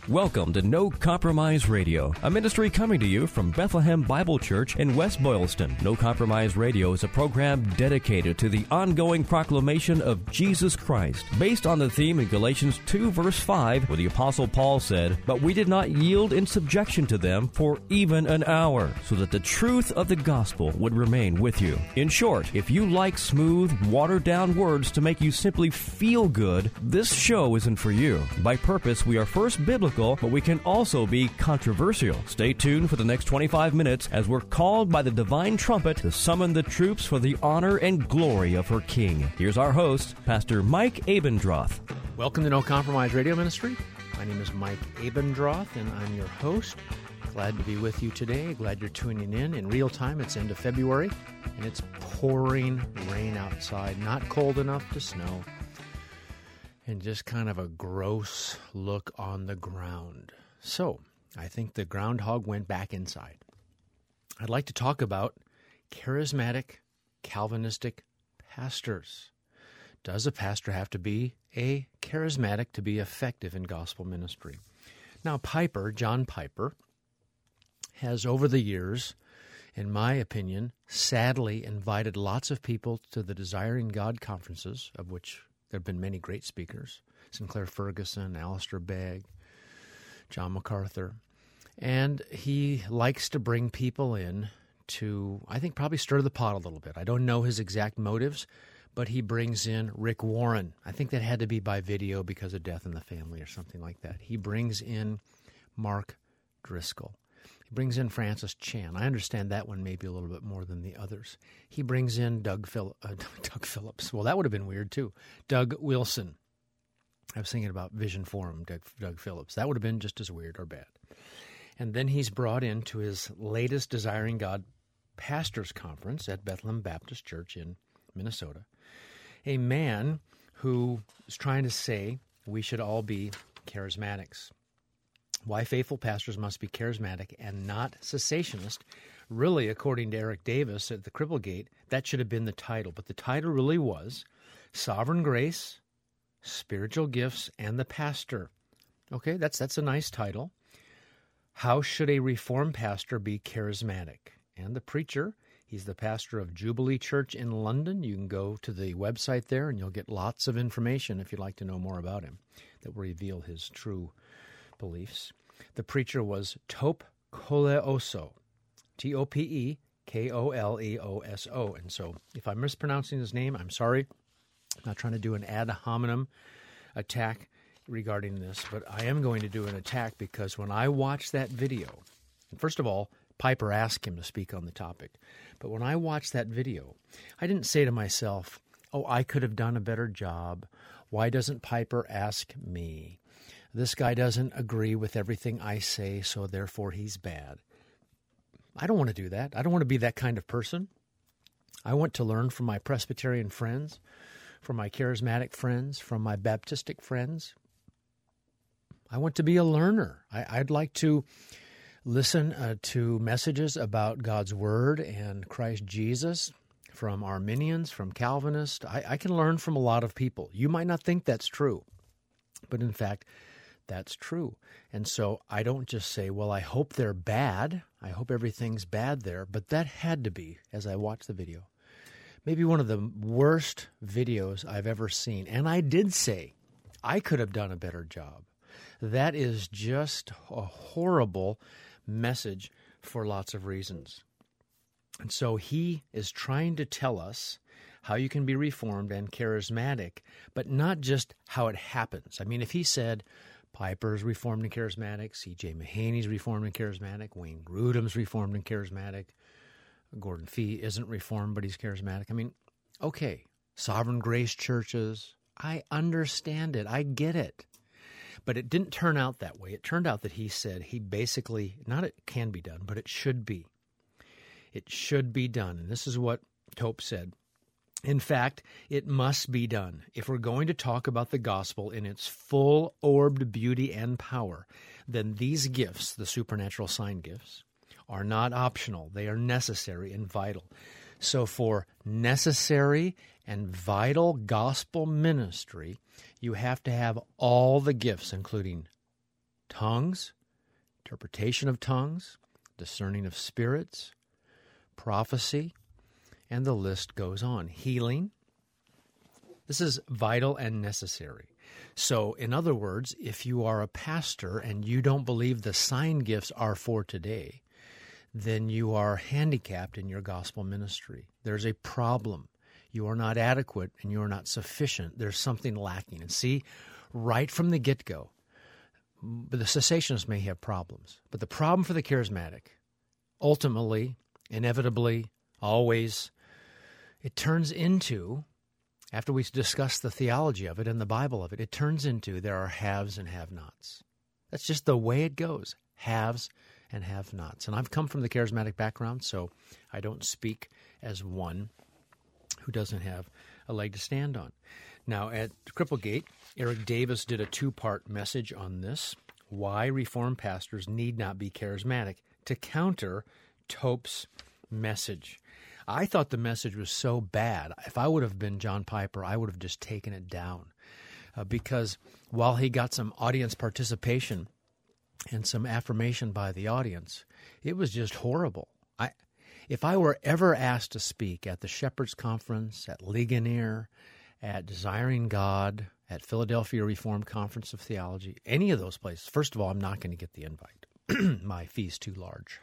Welcome to No Compromise Radio, a ministry coming to you from Bethlehem Bible Church in West Boylston. No Compromise Radio is a program dedicated to the ongoing proclamation of Jesus Christ, based on the theme in Galatians 2 verse 5, where the Apostle Paul said, "But we did not yield in subjection to them for even an hour, so that the truth of the gospel would remain with you." In short, if you like smooth, watered-down words to make you simply feel good, this show isn't for you. By purpose, we are first biblical, but we can also be controversial. Stay tuned for the next 25 minutes as we're called by the divine trumpet to summon the troops for the honor and glory of her King. Here's our host, Pastor Mike Abendroth. Welcome to No Compromise Radio Ministry. My name is Mike Abendroth, and I'm your host. Glad to be with you today. Glad you're tuning in real time. It's end of February, and it's pouring rain outside. Not cold enough to snow. And just kind of a gross look on the ground. So, I think the groundhog went back inside. I'd like to talk about charismatic, Calvinistic pastors. Does a pastor have to be a charismatic to be effective in gospel ministry? Now, John Piper, has over the years, in my opinion, sadly invited lots of people to the Desiring God conferences, of which there have been many great speakers, Sinclair Ferguson, Alistair Begg, John MacArthur. And he likes to bring people in to, I think, probably stir the pot a little bit. I don't know his exact motives, but he brings in Rick Warren. I think that had to be by video because of Death in the Family or something like that. He brings in Mark Driscoll. He brings in Francis Chan. I understand that one maybe a little bit more than the others. He brings in Doug Phillips. Well, that would have been weird, too. Doug Wilson. I was thinking about Vision Forum, Doug Phillips. That would have been just as weird or bad. And then he's brought into his latest Desiring God Pastors Conference at Bethlehem Baptist Church in Minnesota a man who is trying to say we should all be charismatics. Why faithful pastors must be charismatic and not cessationist. Really, according to Eric Davis at the Cripplegate, that should have been the title. But the title really was Sovereign Grace, Spiritual Gifts, and the Pastor. Okay, that's a nice title. How should a Reformed pastor be charismatic? And the preacher, he's the pastor of Jubilee Church in London. You can go to the website there and you'll get lots of information if you'd like to know more about him that will reveal his true beliefs. The preacher was Tope Koleoso, Topekoleoso. And so if I'm mispronouncing his name, I'm sorry. I'm not trying to do an ad hominem attack regarding this, but I am going to do an attack because when I watched that video, and first of all, Piper asked him to speak on the topic, but when I watched that video, I didn't say to myself, oh, I could have done a better job. Why doesn't Piper ask me? This guy doesn't agree with everything I say, so therefore he's bad. I don't want to do that. I don't want to be that kind of person. I want to learn from my Presbyterian friends, from my charismatic friends, from my Baptistic friends. I want to be a learner. I'd like to listen to messages about God's Word and Christ Jesus from Arminians, from Calvinists. I can learn from a lot of people. You might not think that's true, but in fact, that's true. And so I don't just say, well, I hope they're bad. I hope everything's bad there. But that had to be, as I watched the video, maybe one of the worst videos I've ever seen. And I did say I could have done a better job. That is just a horrible message for lots of reasons. And so he is trying to tell us how you can be reformed and charismatic, but not just how it happens. I mean, if he said Piper's reformed and charismatic, C.J. Mahaney's reformed and charismatic, Wayne Grudem's reformed and charismatic, Gordon Fee isn't reformed, but he's charismatic. I mean, okay, Sovereign Grace churches, I understand it. I get it. But it didn't turn out that way. It turned out that he said he basically, not it can be done, but it should be. It should be done. And this is what Tope said. In fact, it must be done. If we're going to talk about the gospel in its full-orbed beauty and power, then these gifts, the supernatural sign gifts, are not optional. They are necessary and vital. So for necessary and vital gospel ministry, you have to have all the gifts, including tongues, interpretation of tongues, discerning of spirits, prophecy, and the list goes on. Healing. This is vital and necessary. So, in other words, if you are a pastor and you don't believe the sign gifts are for today, then you are handicapped in your gospel ministry. There's a problem. You are not adequate and you are not sufficient. There's something lacking. And see, right from the get-go, the cessationists may have problems, but the problem for the charismatic, ultimately, inevitably, always, it turns into, after we discuss the theology of it and the Bible of it, it turns into there are haves and have-nots. That's just the way it goes, haves and have-nots. And I've come from the charismatic background, so I don't speak as one who doesn't have a leg to stand on. Now, at Cripplegate, Eric Davis did a 2-part message on this, why Reformed pastors need not be charismatic, to counter Tope's message. I thought the message was so bad. If I would have been John Piper, I would have just taken it down. Because while he got some audience participation and some affirmation by the audience, it was just horrible. If I were ever asked to speak at the Shepherds Conference, at Ligonier, at Desiring God, at Philadelphia Reformed Conference of Theology, any of those places, first of all, I'm not going to get the invite. My fee's too large.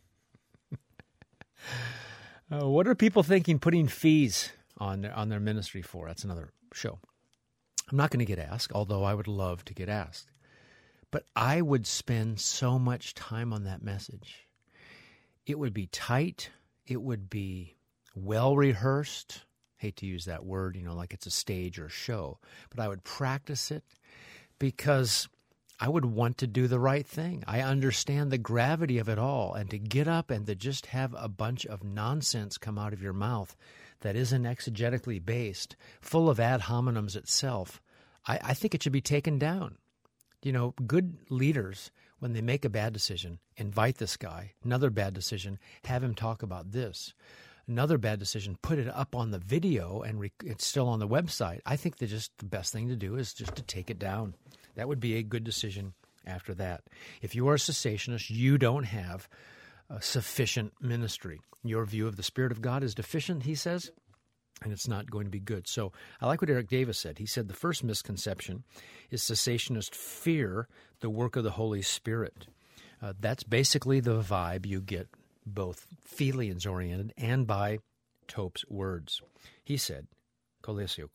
What are people thinking putting fees on their ministry for? That's another show. I'm not going to get asked, although I would love to get asked. But I would spend so much time on that message. It would be tight. It would be well-rehearsed. Hate to use that word, like it's a stage or a show. But I would practice it because I would want to do the right thing. I understand the gravity of it all. And to get up and to just have a bunch of nonsense come out of your mouth that isn't exegetically based, full of ad hominems itself, I think it should be taken down. Good leaders, when they make a bad decision, invite this guy. Another bad decision, have him talk about this. Another bad decision, put it up on the video and it's still on the website. I think that just the best thing to do is just to take it down. That would be a good decision after that. If you are a cessationist, you don't have a sufficient ministry. Your view of the Spirit of God is deficient, he says, and it's not going to be good. So I like what Eric Davis said. He said the first misconception is cessationists fear the work of the Holy Spirit. That's basically the vibe you get, both Phillians-oriented and by Tope's words. He said, Coleoso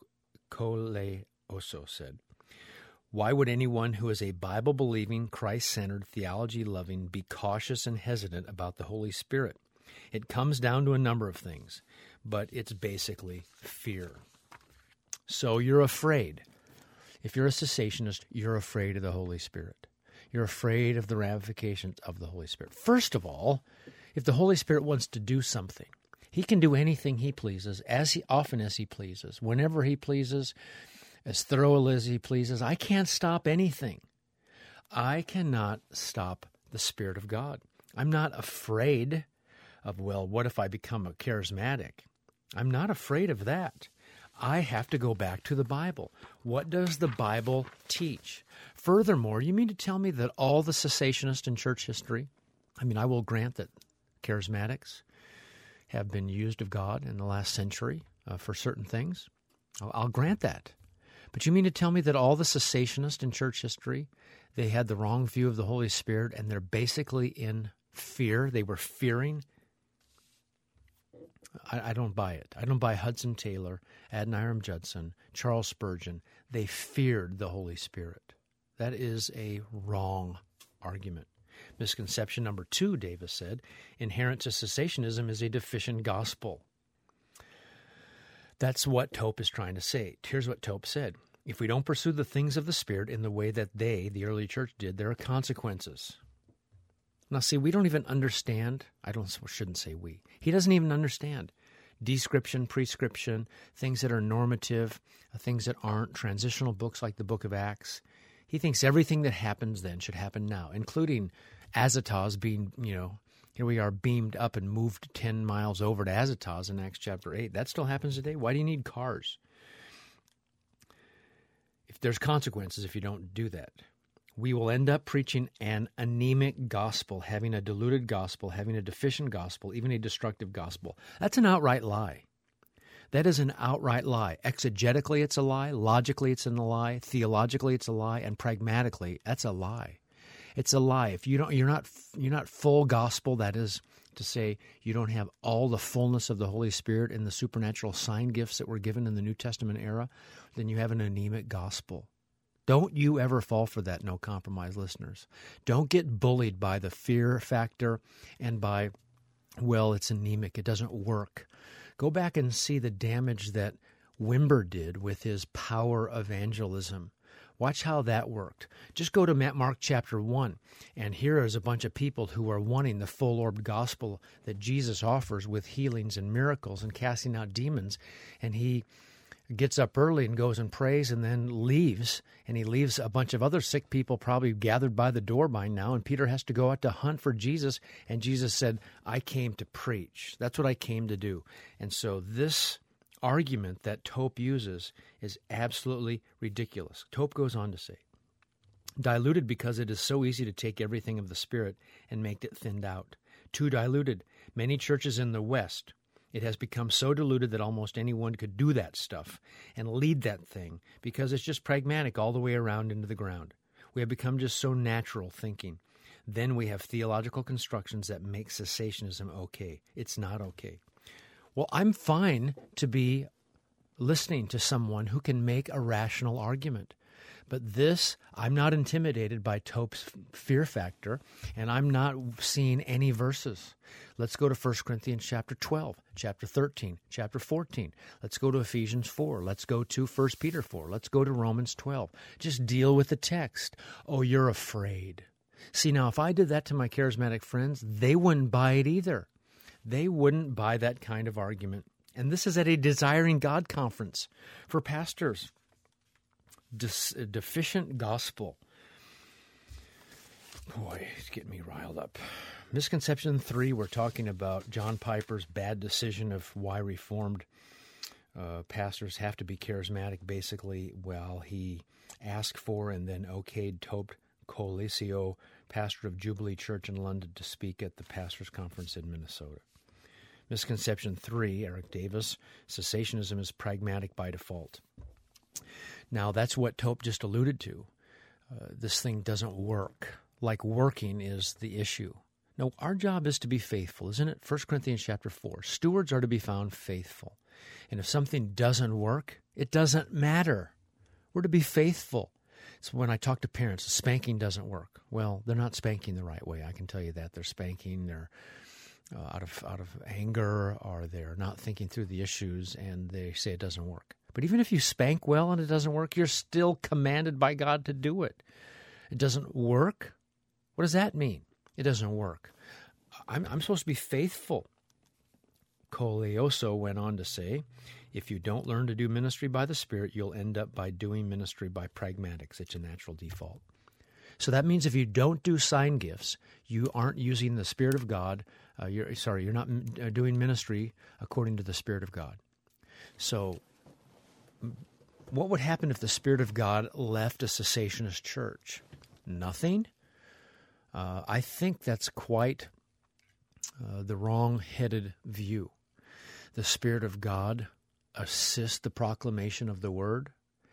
said, why would anyone who is a Bible-believing, Christ-centered, theology-loving be cautious and hesitant about the Holy Spirit? It comes down to a number of things, but it's basically fear. So you're afraid. If you're a cessationist, you're afraid of the Holy Spirit. You're afraid of the ramifications of the Holy Spirit. First of all, if the Holy Spirit wants to do something, he can do anything he pleases, often as he pleases, whenever he pleases, as thoroughly as he pleases. I can't stop anything. I cannot stop the Spirit of God. I'm not afraid of, what if I become a charismatic? I'm not afraid of that. I have to go back to the Bible. What does the Bible teach? Furthermore, you mean to tell me that all the cessationists in church history, I will grant that charismatics have been used of God in the last century for certain things. I'll grant that. But you mean to tell me that all the cessationists in church history, they had the wrong view of the Holy Spirit and they're basically in fear? They were fearing? I don't buy it. I don't buy Hudson Taylor, Adoniram Judson, Charles Spurgeon. They feared the Holy Spirit. That is a wrong argument. Misconception number 2, Davis said, inherent to cessationism is a deficient gospel. That's what Tope is trying to say. Here's what Tope said. If we don't pursue the things of the Spirit in the way that they, the early church, did, there are consequences. Now, see, we don't even understand. Shouldn't say we. He doesn't even understand description, prescription, things that are normative, things that aren't, transitional books like the book of Acts. He thinks everything that happens then should happen now, including Azotus being, here we are beamed up and moved 10 miles over to Azotus in Acts chapter 8. That still happens today. Why do you need cars? If there's consequences if you don't do that. we will end up preaching an anemic gospel, having a diluted gospel, having a deficient gospel, even a destructive gospel. That's an outright lie. That is an outright lie. Exegetically, it's a lie. Logically, it's a lie. Theologically, it's a lie. And pragmatically, that's a lie. It's a lie. If you're not full gospel, that is to say, you don't have all the fullness of the Holy Spirit and the supernatural sign gifts that were given in the New Testament era, then you have an anemic gospel. Don't you ever fall for that, No Compromise listeners. Don't get bullied by the fear factor and by, well, it's anemic, it doesn't work. Go back and see the damage that Wimber did with his power evangelism. Watch how that worked. Just go to Mark chapter 1, and here is a bunch of people who are wanting the full-orbed gospel that Jesus offers with healings and miracles and casting out demons, and he gets up early and goes and prays and then leaves, and he leaves a bunch of other sick people probably gathered by the door by now, and Peter has to go out to hunt for Jesus, and Jesus said, I came to preach. That's what I came to do. And so this argument that Tope uses is absolutely ridiculous. Tope goes on to say, diluted because it is so easy to take everything of the Spirit and make it thinned out. Too diluted. Many churches in the West, it has become so diluted that almost anyone could do that stuff and lead that thing because it's just pragmatic all the way around into the ground. We have become just so natural thinking. Then we have theological constructions that make cessationism okay. It's not okay. Well, I'm fine to be listening to someone who can make a rational argument. But this, I'm not intimidated by Tope's fear factor, and I'm not seeing any verses. Let's go to 1 Corinthians chapter 12, chapter 13, chapter 14. Let's go to Ephesians 4. Let's go to 1 Peter 4. Let's go to Romans 12. Just deal with the text. Oh, you're afraid. See, now, if I did that to my charismatic friends, they wouldn't buy it either. They wouldn't buy that kind of argument. And this is at a Desiring God conference for pastors. Deficient gospel. Boy, it's getting me riled up. Misconception 3, we're talking about John Piper's bad decision of why Reformed pastors have to be charismatic, basically, while he asked for and then okayed Tope Colisio, pastor of Jubilee Church in London, to speak at the pastors' conference in Minnesota. Misconception 3, Eric Davis, cessationism is pragmatic by default. Now, that's what Tope just alluded to. This thing doesn't work. Like working is the issue. No, our job is to be faithful, isn't it? 1 Corinthians chapter 4. Stewards are to be found faithful. And if something doesn't work, it doesn't matter. We're to be faithful. So when I talk to parents, spanking doesn't work. Well, they're not spanking the right way. I can tell you that. They're spanking, they're out of anger, or they're not thinking through the issues, and they say it doesn't work. But even if you spank well and it doesn't work, you're still commanded by God to do it. It doesn't work? What does that mean? It doesn't work. I'm supposed to be faithful. Colioso went on to say, if you don't learn to do ministry by the Spirit, you'll end up by doing ministry by pragmatics. It's a natural default. So that means if you don't do sign gifts, you aren't using the Spirit of God. You're not doing ministry according to the Spirit of God. So what would happen if the Spirit of God left a cessationist church? Nothing. I think that's quite the wrong-headed view. The Spirit of God assists the proclamation of the Word.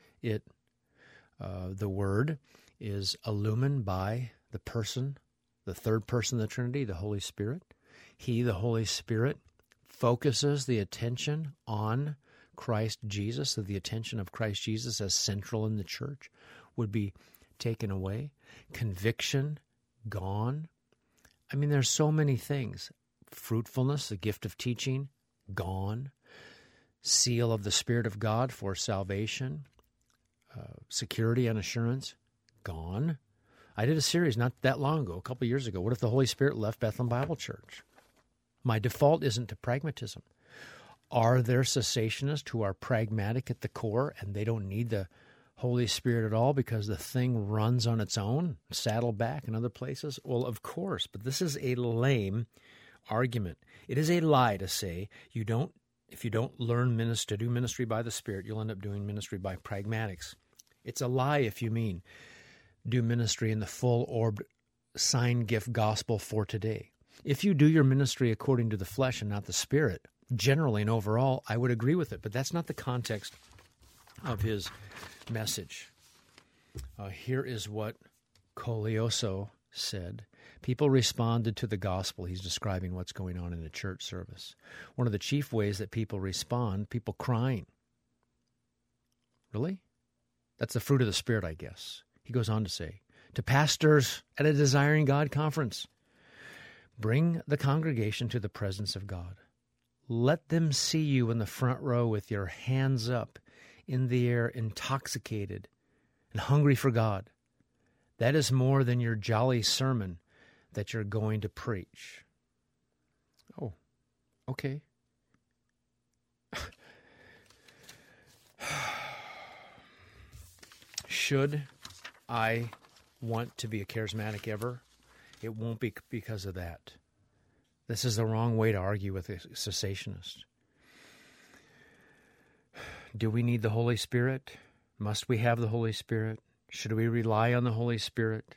The Word is illumined by the person, the third person of the Trinity, the Holy Spirit. He, the Holy Spirit, focuses the attention on Christ Jesus, so the attention of Christ Jesus as central in the church would be taken away. Conviction, gone. I mean, there's so many things. Fruitfulness, the gift of teaching, gone. Seal of the Spirit of God for salvation, security and assurance, gone. I did a series not that long ago, a couple years ago. What if the Holy Spirit left Bethlehem Bible Church? My default isn't to pragmatism. Are there cessationists who are pragmatic at the core and they don't need the Holy Spirit at all because the thing runs on its own, Saddleback and other places? Well, of course, but this is a lame argument. It is a lie to say if you don't learn to do ministry by the Spirit, you'll end up doing ministry by pragmatics. It's a lie if you mean do ministry in the full-orbed sign gift gospel for today. If you do your ministry according to the flesh and not the Spirit, generally and overall, I would agree with it. But that's not the context of his message. Here is what Colioso said. People responded to the gospel. He's describing what's going on in a church service. One of the chief ways that people respond, people crying. Really? That's the fruit of the Spirit, I guess. He goes on to say, to pastors at a Desiring God conference, bring the congregation to the presence of God. Let them see you in the front row with your hands up in the air, intoxicated and hungry for God. That is more than your jolly sermon that you're going to preach. Oh, okay. Should I want to be a charismatic ever? It won't be because of that. This is the wrong way to argue with a cessationist. Do we need the Holy Spirit? Must we have the Holy Spirit? Should we rely on the Holy Spirit?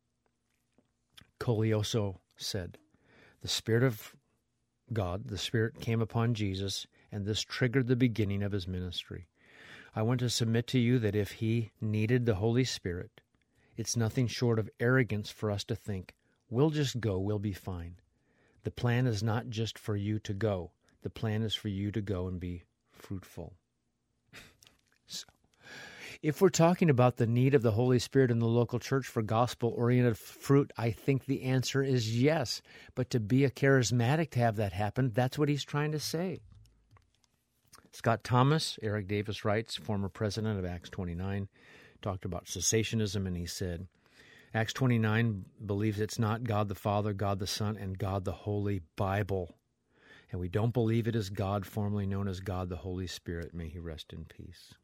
Colioso said, the Spirit of God, the Spirit came upon Jesus, and this triggered the beginning of his ministry. I want to submit to you that if he needed the Holy Spirit, it's nothing short of arrogance for us to think, we'll just go, we'll be fine. The plan is not just for you to go. The plan is for you to go and be fruitful. So, if we're talking about the need of the Holy Spirit in the local church for gospel-oriented fruit, I think the answer is yes. But to be a charismatic, to have that happen, that's what he's trying to say. Scott Thomas, Eric Davis writes, former president of Acts 29, talked about cessationism, and he said, Acts 29 believes it's not God the Father, God the Son, and God the Holy Bible. And we don't believe it is God, formerly known as God the Holy Spirit. May he rest in peace.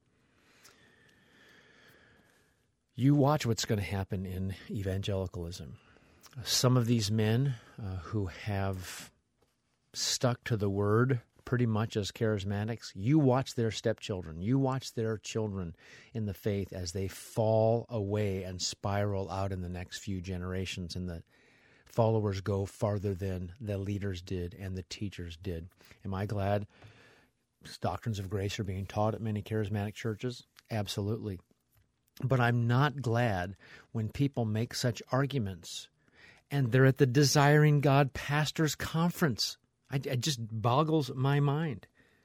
You watch what's going to happen in evangelicalism. Some of these men who have stuck to the word pretty much as charismatics, you watch their stepchildren, you watch their children in the faith as they fall away and spiral out in the next few generations, and the followers go farther than the leaders did and the teachers did. Am I glad doctrines of grace are being taught at many charismatic churches? Absolutely. But I'm not glad when people make such arguments and they're at the Desiring God Pastors Conference. It just boggles my mind.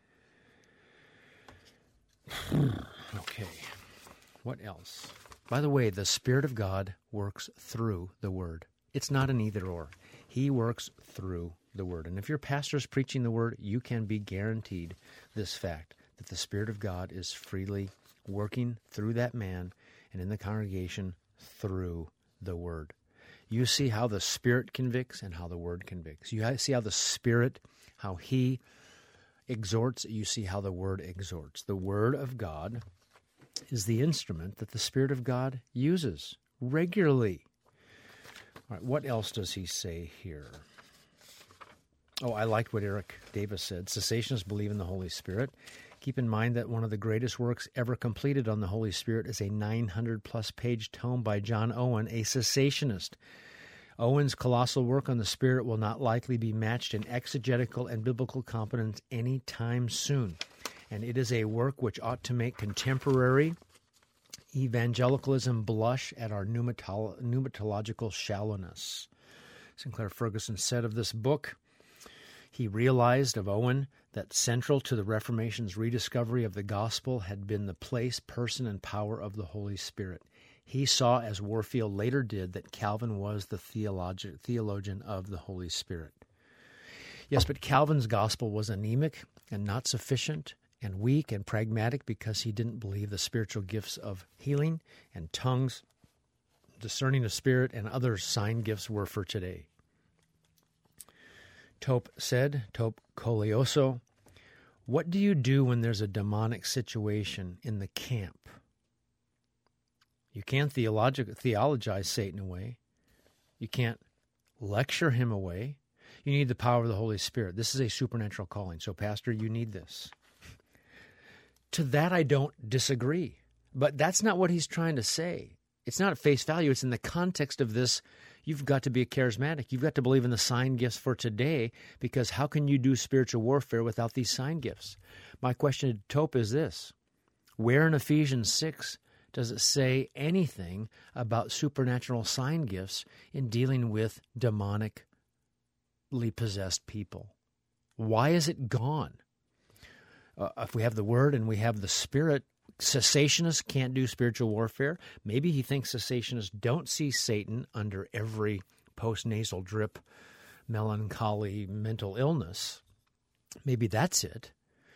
Okay, what else? By the way, the Spirit of God works through the Word. It's not an either-or. He works through the Word. And if your pastor's preaching the Word, you can be guaranteed this fact, that the Spirit of God is freely working through that man and in the congregation through the Word. You see how the Spirit convicts and how the Word convicts. You see how the Spirit, how He exhorts. You see how the Word exhorts. The Word of God is the instrument that the Spirit of God uses regularly. All right, what else does he say here? Oh, I liked what Eric Davis said. Cessationists believe in the Holy Spirit. Keep in mind that one of the greatest works ever completed on the Holy Spirit is a 900-plus page tome by John Owen, a cessationist. Owen's colossal work on the Spirit will not likely be matched in exegetical and biblical competence any time soon. And it is a work which ought to make contemporary evangelicalism blush at our pneumatological shallowness. Sinclair Ferguson said of this book, he realized of Owen that central to the Reformation's rediscovery of the gospel had been the place, person, and power of the Holy Spirit. He saw, as Warfield later did, that Calvin was the theologian of the Holy Spirit. Yes, but Calvin's gospel was anemic and not sufficient and weak and pragmatic because he didn't believe the spiritual gifts of healing and tongues, discerning of spirit, and other sign gifts were for today. Tope Colioso, what do you do when there's a demonic situation in the camp? You can't theologize Satan away. You can't lecture him away. You need the power of the Holy Spirit. This is a supernatural calling. So, Pastor, you need this. To that, I don't disagree. But that's not what he's trying to say. It's not at face value. It's in the context of this. You've got to be a charismatic. You've got to believe in the sign gifts for today, because how can you do spiritual warfare without these sign gifts? My question to Tope is this. Where in Ephesians 6 does it say anything about supernatural sign gifts in dealing with demonically possessed people? Why is it gone? If we have the Word and we have the Spirit, cessationists can't do spiritual warfare. Maybe he thinks cessationists don't see Satan under every post-nasal drip, melancholy, mental illness. Maybe that's it.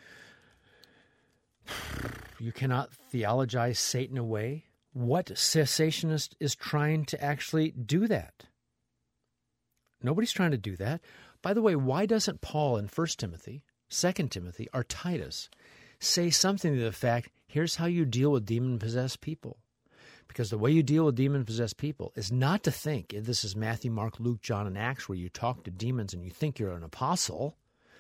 You cannot theologize Satan away. What cessationist is trying to actually do that? Nobody's trying to do that. By the way, why doesn't Paul in 1 Timothy, 2 Timothy, or Titus say something to the fact, here's how you deal with demon-possessed people? Because the way you deal with demon-possessed people is not to think, this is Matthew, Mark, Luke, John, and Acts, where you talk to demons and you think you're an apostle,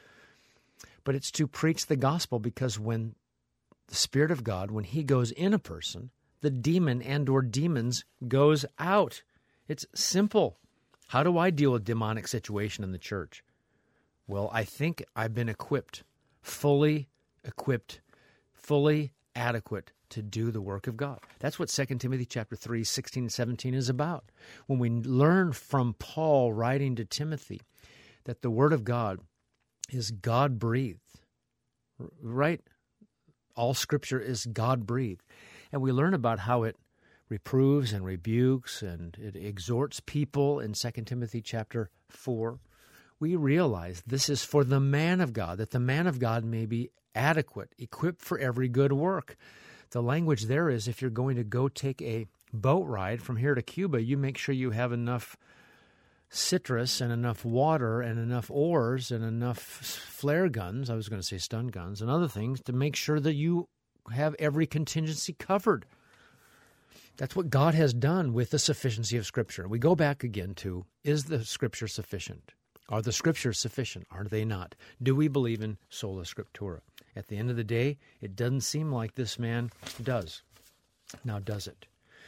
but it's to preach the gospel, because when the Spirit of God, when he goes in a person, the demon and or demons goes out. It's simple. How do I deal with demonic situation in the church? Well, I think I've been fully equipped, fully adequate to do the work of God. That's what 2 Timothy chapter 3, 16 and 17 is about. When we learn from Paul writing to Timothy that the Word of God is God-breathed, right? All Scripture is God-breathed. And we learn about how it reproves and rebukes and it exhorts people in 2 Timothy chapter 4. We realize this is for the man of God, that the man of God may be adequate, equipped for every good work. The language there is, if you're going to go take a boat ride from here to Cuba, you make sure you have enough citrus and enough water and enough oars and enough flare guns, I was going to say stun guns, and other things to make sure that you have every contingency covered. That's what God has done with the sufficiency of Scripture. We go back again to, is the Scripture sufficient? Are the Scriptures sufficient? Are they not? Do we believe in sola scriptura? At the end of the day, it doesn't seem like this man does. Now, does it?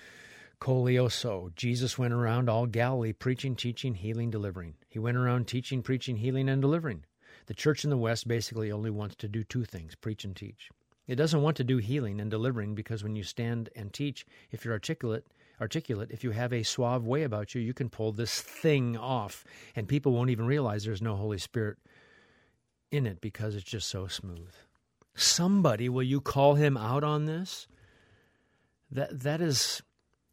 Kolioso. Jesus went around all Galilee preaching, teaching, healing, delivering. He went around teaching, preaching, healing, and delivering. The church in the West basically only wants to do two things, preach and teach. It doesn't want to do healing and delivering, because when you stand and teach, if you're articulate, if you have a suave way about you, you can pull this thing off, and people won't even realize there's no Holy Spirit in it because it's just so smooth. Somebody, will you call him out on this? That is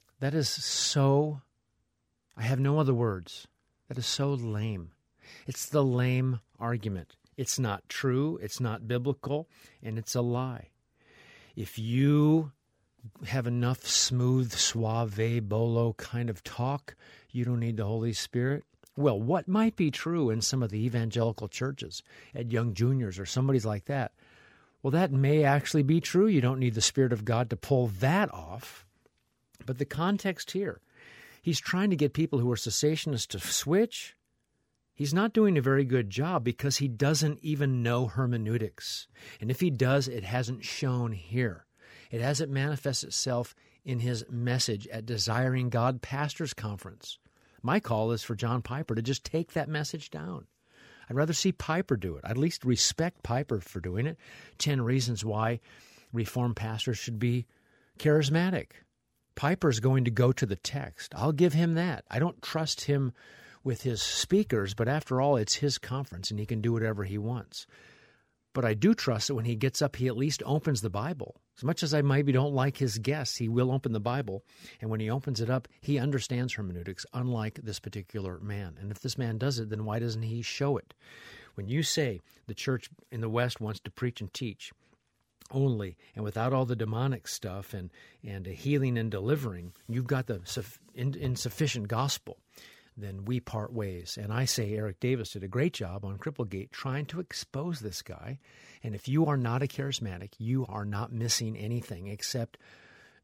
so, I have no other words. That is so lame. It's the lame argument. It's not true, it's not biblical, and it's a lie. If you have enough smooth, suave, bolo kind of talk, you don't need the Holy Spirit. Well, what might be true in some of the evangelical churches at Young Juniors or somebody's like that, well, that may actually be true. You don't need the Spirit of God to pull that off. But the context here, he's trying to get people who are cessationists to switch. He's not doing a very good job because he doesn't even know hermeneutics. And if he does, it hasn't shown here. It hasn't manifested itself in his message at Desiring God Pastors Conference. My call is for John Piper to just take that message down. I'd rather see Piper do it. I'd at least respect Piper for doing it. 10 reasons why Reformed pastors should be charismatic. Piper's going to go to the text. I'll give him that. I don't trust him with his speakers, but after all, it's his conference, and he can do whatever he wants. But I do trust that when he gets up, he at least opens the Bible. As much as I maybe don't like his guests, he will open the Bible, and when he opens it up, he understands hermeneutics, unlike this particular man. And if this man does it, then why doesn't he show it? When you say the church in the West wants to preach and teach only, and without all the demonic stuff and healing and delivering, you've got the insufficient gospel, then we part ways. And I say Eric Davis did a great job on Cripplegate trying to expose this guy. And if you are not a charismatic, you are not missing anything except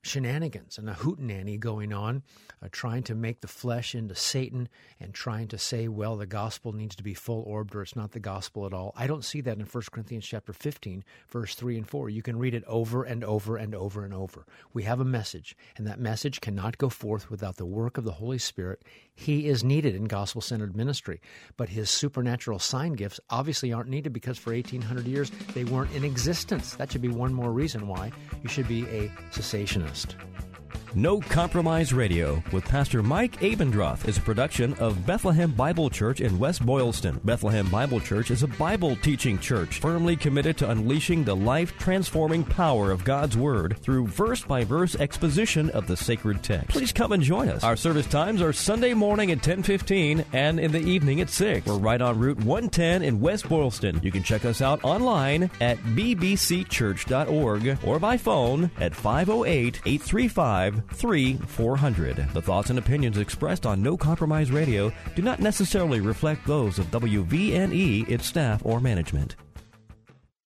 shenanigans and a hootenanny going on, trying to make the flesh into Satan and trying to say, well, the gospel needs to be full-orbed or it's not the gospel at all. I don't see that in 1 Corinthians chapter 15, verse 3 and 4. You can read it over and over and over and over. We have a message, and that message cannot go forth without the work of the Holy Spirit. He is needed in gospel-centered ministry, but his supernatural sign gifts obviously aren't needed because for 1,800 years they weren't in existence. That should be one more reason why you should be a cessationist. No Compromise Radio with Pastor Mike Abendroth is a production of Bethlehem Bible Church in West Boylston. Bethlehem Bible Church is a Bible teaching church firmly committed to unleashing the life-transforming power of God's Word through verse-by-verse exposition of the sacred text. Please come and join us. Our service times are Sunday morning at 10:15 and in the evening at 6. We're right on Route 110 in West Boylston. You can check us out online at bbcchurch.org or by phone at 508-835-3400. The thoughts and opinions expressed on No Compromise Radio do not necessarily reflect those of WVNE, its staff, or management.